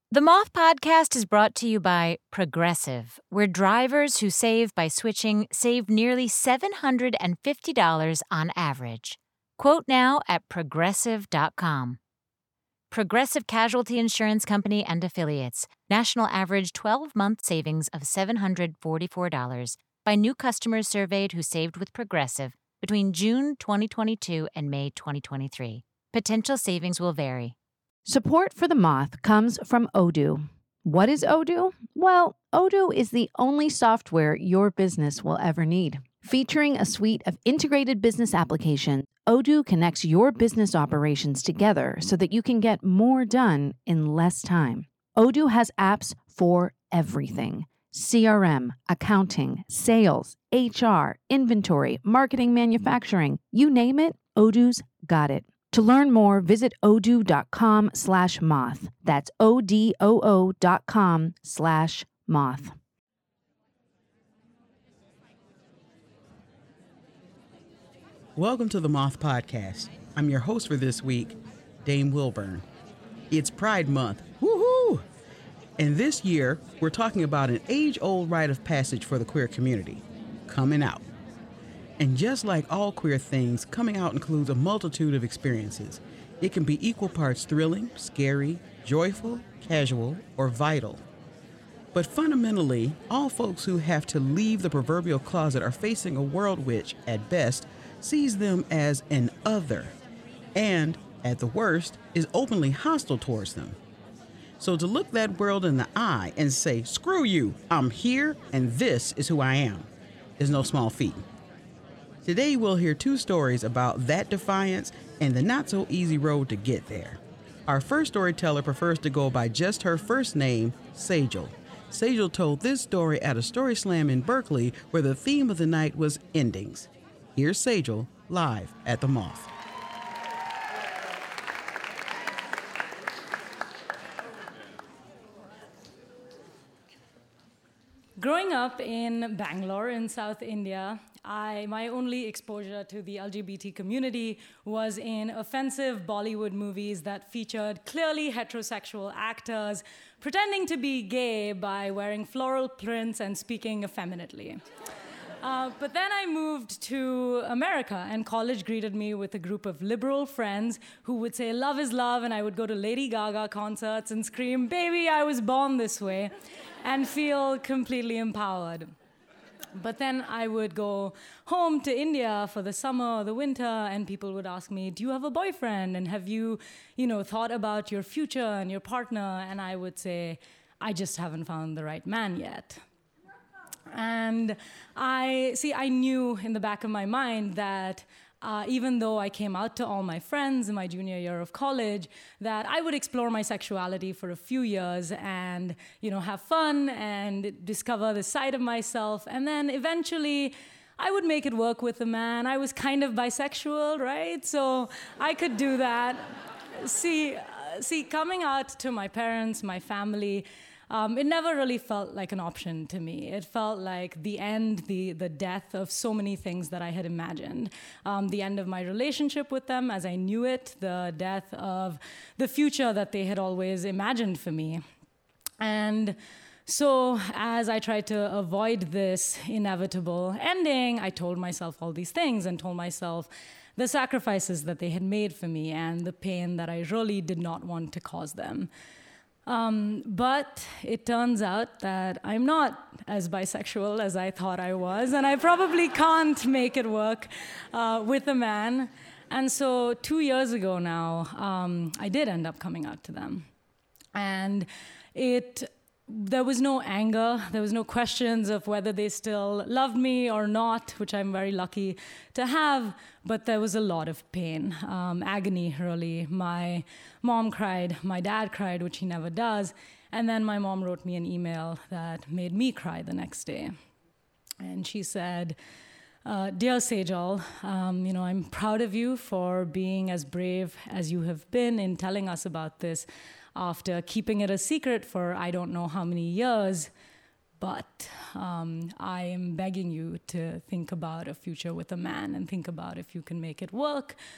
The Moth Podcast is brought to you by Progressive, where drivers who save by switching save nearly $750 on average. Quote now at progressive.com. Progressive Casualty Insurance Company and Affiliates. National average 12-month savings of $744 by new customers surveyed who saved with Progressive between June 2022 and May 2023. Potential savings will vary. Support for The Moth comes from Odoo. What is Odoo? Well, Odoo is the only software your business will ever need. Featuring a suite of integrated business applications, Odoo connects your business operations together so that you can get more done in less time. Odoo has apps for everything: CRM, accounting, sales, HR, inventory, marketing, manufacturing. You name it, Odoo's got it. To learn more, visit odoo.com/moth. That's odoo.com/moth. Welcome to the Moth Podcast. I'm your host for this week, Dame Wilburn. It's Pride Month. Woohoo! And this year, we're talking about an age-old rite of passage for the queer community, coming out. And just like all queer things, coming out includes a multitude of experiences. It can be equal parts thrilling, scary, joyful, casual, or vital. But fundamentally, all folks who have to leave the proverbial closet are facing a world which, at best, sees them as an other, and, at the worst, is openly hostile towards them. So to look that world in the eye and say, "Screw you, I'm here, and this is who I am," is no small feat. Today, we'll hear two stories about that defiance and the not-so-easy road to get there. Our first storyteller prefers to go by just her first name, Sejal. Sejal told this story at a story slam in Berkeley where the theme of the night was endings. Here's Sejal live at the Moth. Growing up in Bangalore in South India, my only exposure to the LGBT community was in offensive Bollywood movies that featured clearly heterosexual actors pretending to be gay by wearing floral prints and speaking effeminately. But then I moved to America, and college greeted me with a group of liberal friends who would say, "Love is love," and I would go to Lady Gaga concerts and scream, "Baby, I was born this way," and feel completely empowered. But then I would go home to India for the summer or the winter, and people would ask me, "Do you have a boyfriend? And have you, thought about your future and your partner?" And I would say, "I just haven't found the right man yet." And I knew in the back of my mind that even though I came out to all my friends in my junior year of college, that I would explore my sexuality for a few years and, have fun and discover the side of myself. And then eventually I would make it work with a man. I was kind of bisexual, right? So I could do that. See, coming out to my parents, my family, it never really felt like an option to me. It felt like the end, the death of so many things that I had imagined. The end of my relationship with them as I knew it, the death of the future that they had always imagined for me. And so as I tried to avoid this inevitable ending, I told myself all these things and told myself the sacrifices that they had made for me and the pain that I really did not want to cause them. But it turns out that I'm not as bisexual as I thought I was, and I probably can't make it work with a man. And so 2 years ago now, I did end up coming out to them. And there was no anger, there was no questions of whether they still loved me or not, which I'm very lucky to have, but there was a lot of pain, agony, really. My mom cried, my dad cried, which he never does, and then my mom wrote me an email that made me cry the next day. And she said, "Dear Sejal, I'm proud of you for being as brave as you have been in telling us about this after keeping it a secret for I don't know how many years, but I am begging you to think about a future with a man and think about if you can make it work,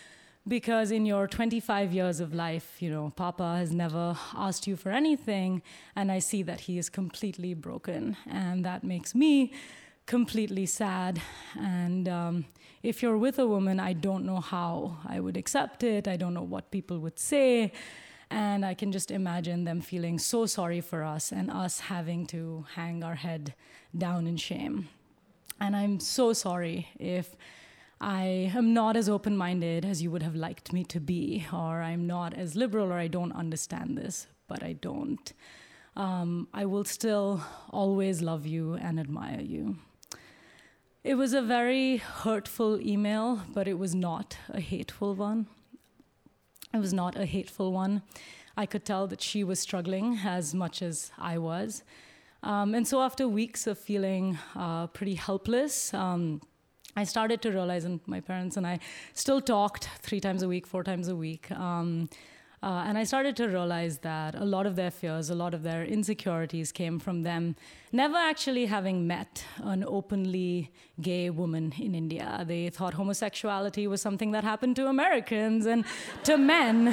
because in your 25 years of life, Papa has never asked you for anything, and I see that he is completely broken, and that makes me completely sad. And if you're with a woman, I don't know how I would accept it. I don't know what people would say. And I can just imagine them feeling so sorry for us and us having to hang our head down in shame. And I'm so sorry if I am not as open-minded as you would have liked me to be, or I'm not as liberal, or I don't understand this, but I don't. I will still always love you and admire you. It was a very hurtful email, but it was not a hateful one. It was not a hateful one. I could tell that she was struggling as much as I was. And so after weeks of feeling pretty helpless, I started to realize, and my parents and I still talked 3 times a week, 4 times a week. And I started to realize that a lot of their fears, a lot of their insecurities came from them never actually having met an openly gay woman in India. They thought homosexuality was something that happened to Americans and to men.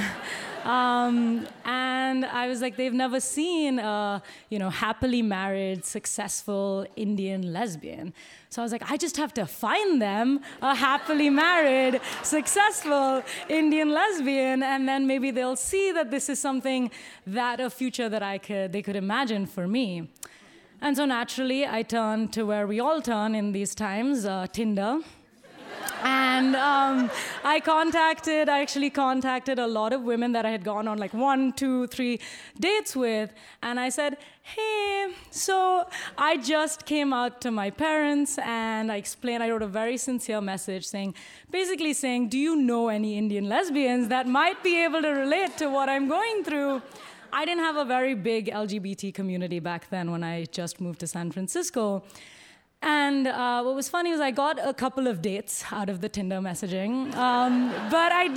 And I was like, they've never seen a, happily married, successful Indian lesbian. So I was like, I just have to find them a happily married, successful Indian lesbian, and then maybe they'll see that this is something that a future that they could imagine for me. And so naturally, I turned to where we all turn in these times, Tinder. And I actually contacted a lot of women that I had gone on like 1, 2, 3 dates with. And I said, hey, so I just came out to my parents and I wrote a very sincere message basically saying, do you know any Indian lesbians that might be able to relate to what I'm going through? I didn't have a very big LGBT community back then when I just moved to San Francisco. And what was funny was I got a couple of dates out of the Tinder messaging, but I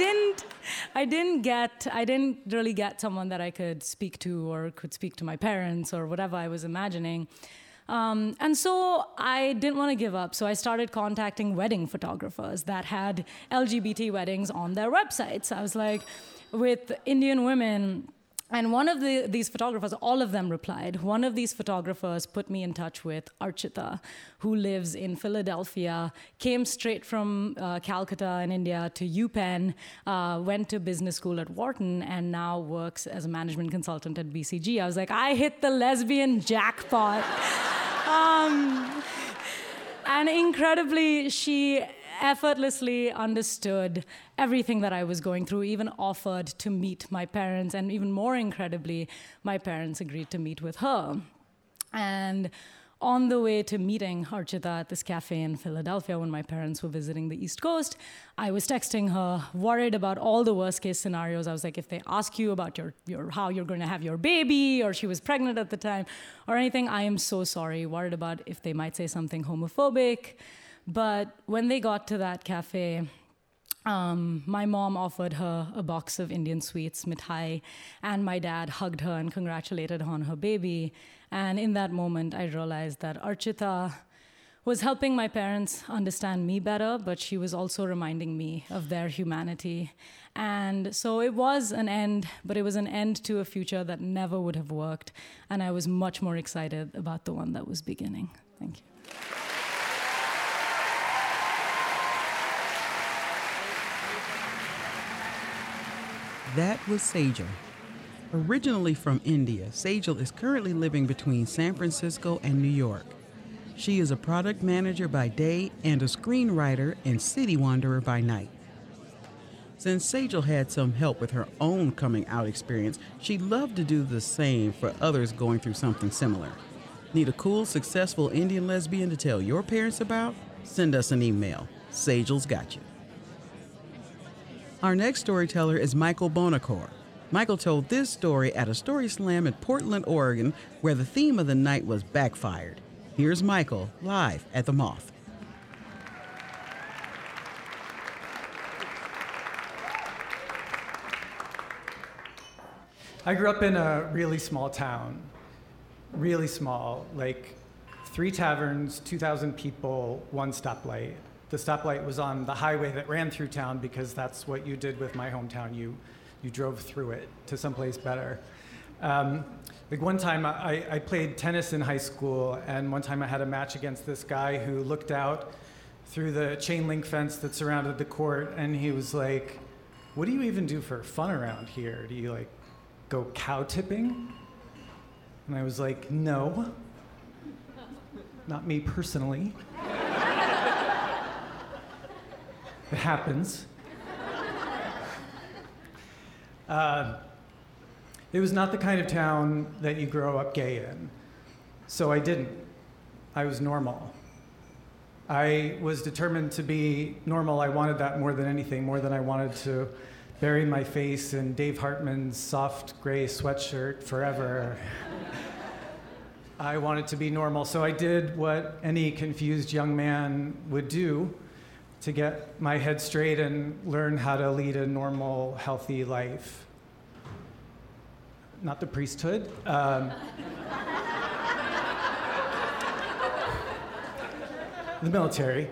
didn't really get someone that I could speak to or could speak to my parents or whatever I was imagining. And so I didn't want to give up. So I started contacting wedding photographers that had LGBT weddings on their websites. I was like, with Indian women. And one of these photographers, all of them replied. One of these photographers put me in touch with Archita, who lives in Philadelphia, came straight from Calcutta in India to UPenn, went to business school at Wharton, and now works as a management consultant at BCG. I was like, I hit the lesbian jackpot. And incredibly, she effortlessly understood everything that I was going through, even offered to meet my parents, and even more incredibly, my parents agreed to meet with her. And on the way to meeting Archita at this cafe in Philadelphia when my parents were visiting the East Coast, I was texting her, worried about all the worst case scenarios. I was like, if they ask you about your how you're going to have your baby, or she was pregnant at the time, or anything, I am so sorry, worried about if they might say something homophobic. But when they got to that cafe, my mom offered her a box of Indian sweets, mithai, and my dad hugged her and congratulated her on her baby. And in that moment, I realized that Archita was helping my parents understand me better, but she was also reminding me of their humanity. And so it was an end, but it was an end to a future that never would have worked. And I was much more excited about the one that was beginning. Thank you. That was Sejal. Originally from India, Sejal is currently living between San Francisco and New York. She is a product manager by day and a screenwriter and city wanderer by night. Since Sejal had some help with her own coming out experience, she'd love to do the same for others going through something similar. Need a cool, successful Indian lesbian to tell your parents about? Send us an email. Sejal's got you. Our next storyteller is Michael Bonacore. Michael told this story at a story slam in Portland, Oregon, where the theme of the night was backfired. Here's Michael, live at the Moth. I grew up in a really small town, really small, like 3 taverns, 2,000 people, 1 stoplight. the stoplight was on the highway that ran through town because that's what you did with my hometown. You drove through it to someplace better. Like one time I played tennis in high school, and one time I had a match against this guy who looked out through the chain link fence that surrounded the court, and he was like, "What do you even do for fun around here? Do you like go cow tipping?" And I was like, "No, not me personally." It happens. It was not the kind of town that you grow up gay in. So I didn't. I was normal. I was determined to be normal. I wanted that more than anything, more than I wanted to bury my face in Dave Hartman's soft gray sweatshirt forever. I wanted to be normal, so I did what any confused young man would do to get my head straight and learn how to lead a normal, healthy life. Not the priesthood. The military.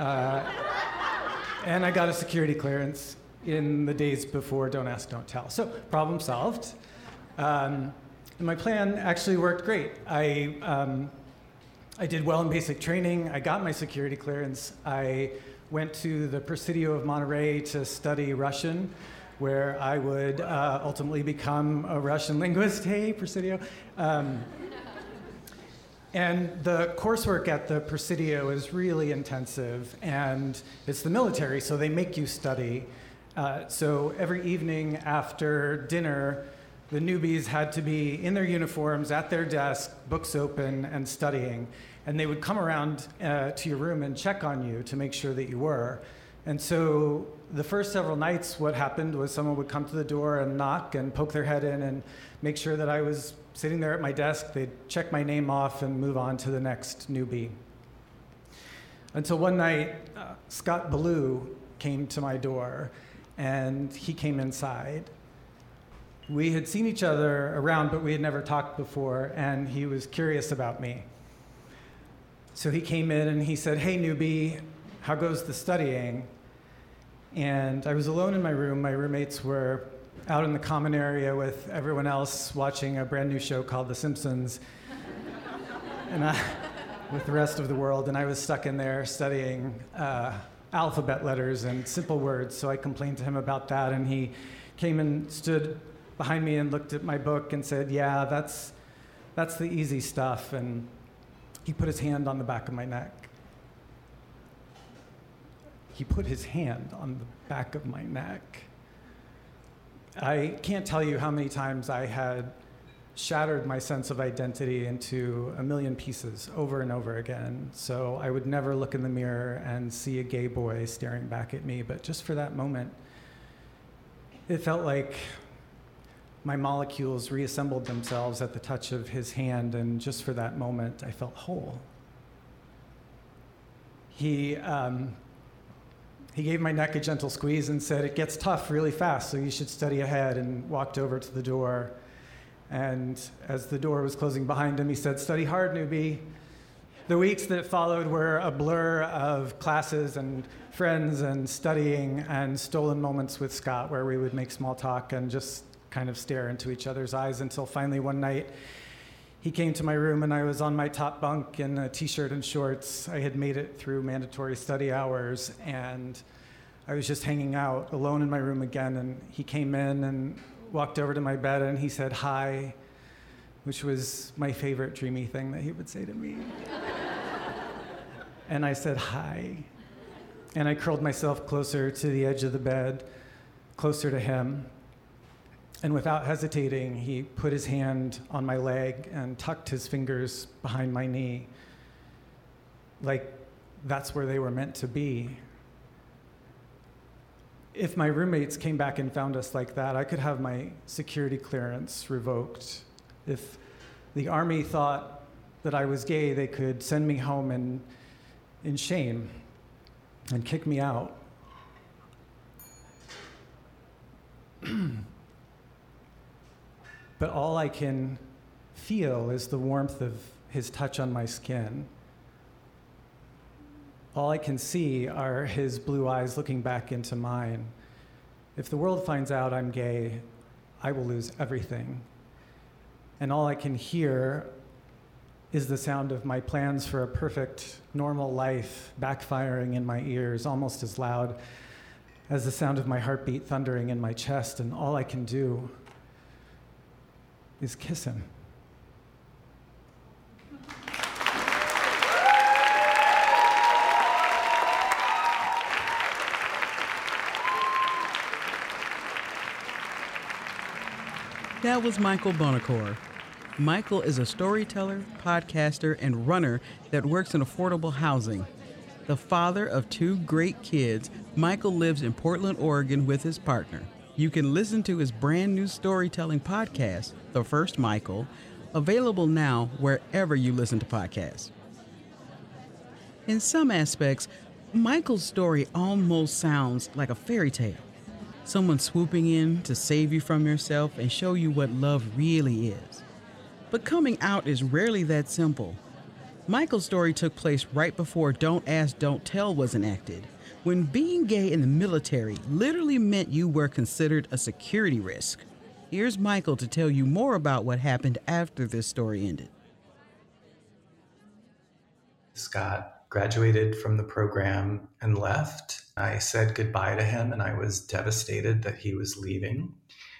And I got a security clearance in the days before Don't Ask, Don't Tell. So, problem solved. And my plan actually worked great. I did well in basic training. I got my security clearance. I went to the Presidio of Monterey to study Russian, where I would ultimately become a Russian linguist. Hey, Presidio. And the coursework at the Presidio is really intensive, and it's the military, so they make you study. So every evening after dinner, the newbies had to be in their uniforms, at their desk, books open, and studying. And they would come around to your room and check on you to make sure that you were. And so the first several nights, what happened was someone would come to the door and knock and poke their head in and make sure that I was sitting there at my desk. They'd check my name off and move on to the next newbie. Until one night, Scott Ballou came to my door, and he came inside. We had seen each other around, but we had never talked before, and he was curious about me. So he came in and he said, "Hey, newbie, how goes the studying?" And I was alone in my room. My roommates were out in the common area with everyone else watching a brand new show called The Simpsons, and with the rest of the world. And I was stuck in there studying alphabet letters and simple words. So I complained to him about that, and he came and stood behind me and looked at my book and said, "Yeah, that's the easy stuff." And he put his hand on the back of my neck. He put his hand on the back of my neck. I can't tell you how many times I had shattered my sense of identity into a million pieces over and over again. So I would never look in the mirror and see a gay boy staring back at me. But just for that moment, it felt like my molecules reassembled themselves at the touch of his hand, and just for that moment, I felt whole. He gave my neck a gentle squeeze and said, "It gets tough really fast, so you should study ahead," and walked over to the door. And as the door was closing behind him, he said, "Study hard, newbie." The weeks that followed were a blur of classes and friends and studying and stolen moments with Scott, where we would make small talk and just kind of stare into each other's eyes, until finally one night he came to my room and I was on my top bunk in a t-shirt and shorts. I had made it through mandatory study hours, and I was just hanging out alone in my room again, and he came in and walked over to my bed and he said hi, which was my favorite dreamy thing that he would say to me. And I said hi, and I curled myself closer to the edge of the bed, closer to him. And without hesitating, he put his hand on my leg and tucked his fingers behind my knee, like that's where they were meant to be. If my roommates came back and found us like that, I could have my security clearance revoked. If the Army thought that I was gay, they could send me home in shame and kick me out. But all I can feel is the warmth of his touch on my skin. All I can see are his blue eyes looking back into mine. If the world finds out I'm gay, I will lose everything. And all I can hear is the sound of my plans for a perfect, normal life backfiring in my ears, almost as loud as the sound of my heartbeat thundering in my chest. And all I can do is kiss him. That was Michael Buonocore. Michael is a storyteller, podcaster, and runner that works in affordable housing. The father of 2 great kids, Michael lives in Portland, Oregon with his partner. You can listen to his brand new storytelling podcast, The First Michael, available now wherever you listen to podcasts. In some aspects, Michael's story almost sounds like a fairy tale. Someone swooping in to save you from yourself and show you what love really is. But coming out is rarely that simple. Michael's story took place right before Don't Ask, Don't Tell was enacted, when being gay in the military literally meant you were considered a security risk. Here's Michael to tell you more about what happened after this story ended. Scott graduated from the program and left. I said goodbye to him, and I was devastated that he was leaving.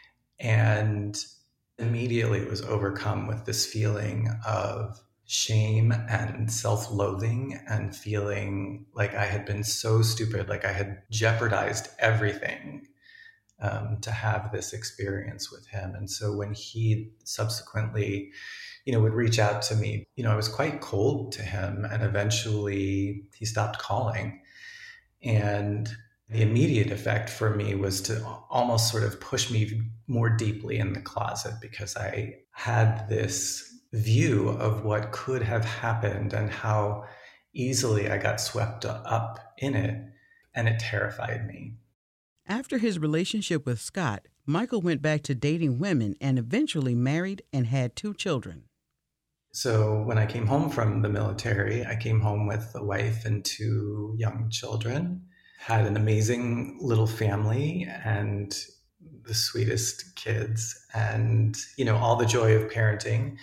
And immediately was overcome with this feeling of shame and self-loathing and feeling like I had been so stupid, like I had jeopardized everything to have this experience with him. And so when he subsequently would reach out to me, I was quite cold to him, and eventually he stopped calling. And the immediate effect for me was to almost sort of push me more deeply in the closet, because I had this view of what could have happened and how easily I got swept up in it, and it terrified me. After his relationship with Scott, Michael went back to dating women and eventually married and had 2 children. So when I came home from the military, I came home with a wife and 2 young children, had an amazing little family and the sweetest kids, and, all the joy of parenting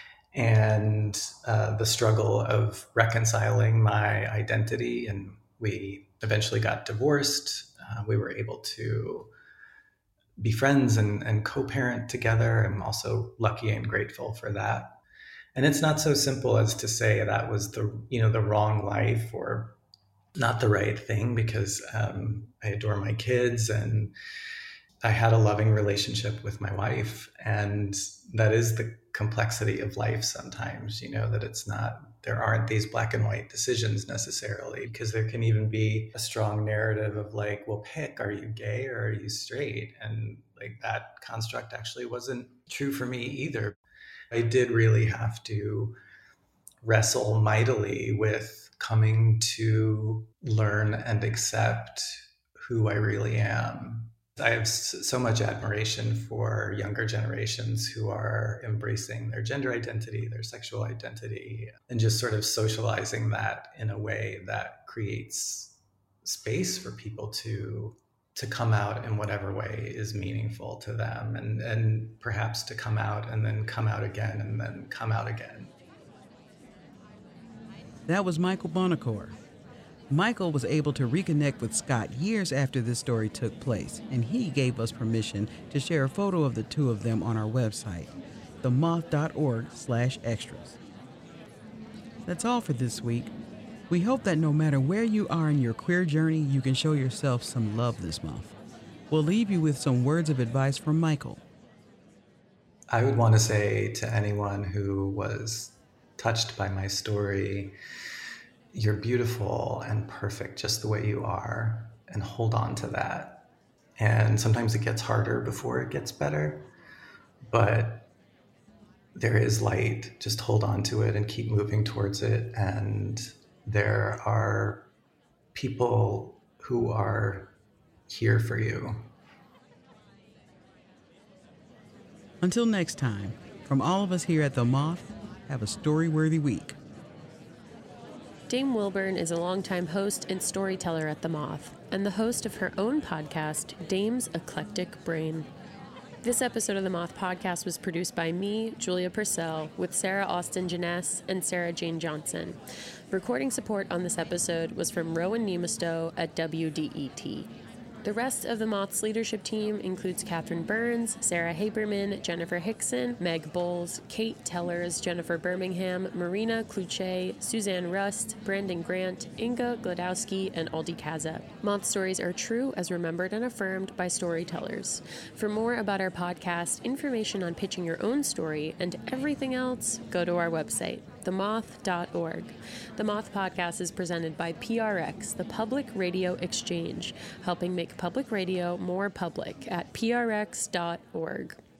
and the struggle of reconciling my identity. And we eventually got divorced. We were able to be friends and co-parent together. I'm also lucky and grateful for that. And it's not so simple as to say that was the wrong life or not the right thing, because I adore my kids and I had a loving relationship with my wife. And that is the complexity of life sometimes, that there aren't these black and white decisions necessarily, because there can even be a strong narrative of like, well, pick, are you gay or are you straight? And like that construct actually wasn't true for me either. I did really have to wrestle mightily with coming to learn and accept who I really am. I have so much admiration for younger generations who are embracing their gender identity, their sexual identity, and just sort of socializing that in a way that creates space for people to come out in whatever way is meaningful to them, and perhaps to come out and then come out again and then come out again. That was Michael Buonocore. Michael was able to reconnect with Scott years after this story took place, and he gave us permission to share a photo of the 2 of them on our website, themoth.org/extras. That's all for this week. We hope that no matter where you are in your queer journey, you can show yourself some love this month. We'll leave you with some words of advice from Michael. I would want to say to anyone who was touched by my story, you're beautiful and perfect just the way you are, and hold on to that. And sometimes it gets harder before it gets better, but there is light. Just hold on to it and keep moving towards it. And there are people who are here for you. Until next time, from all of us here at The Moth, have a story-worthy week. Dame Wilburn is a longtime host and storyteller at The Moth, and the host of her own podcast, Dame's Eclectic Brain. This episode of The Moth podcast was produced by me, Julia Purcell, with Sarah Austin Janess and Sarah Jane Johnson. Recording support on this episode was from Rowan Nemastow at WDET. The rest of the Moth's leadership team includes Catherine Burns, Sarah Haberman, Jennifer Hickson, Meg Bowles, Kate Tellers, Jennifer Birmingham, Marina Kluche, Suzanne Rust, Brandon Grant, Inga Glodowski, and Aldi Kaza. Moth stories are true as remembered and affirmed by storytellers. For more about our podcast, information on pitching your own story, and everything else, go to our website, themoth.org. The Moth podcast is presented by PRX, the Public Radio Exchange, helping make public radio more public at prx.org.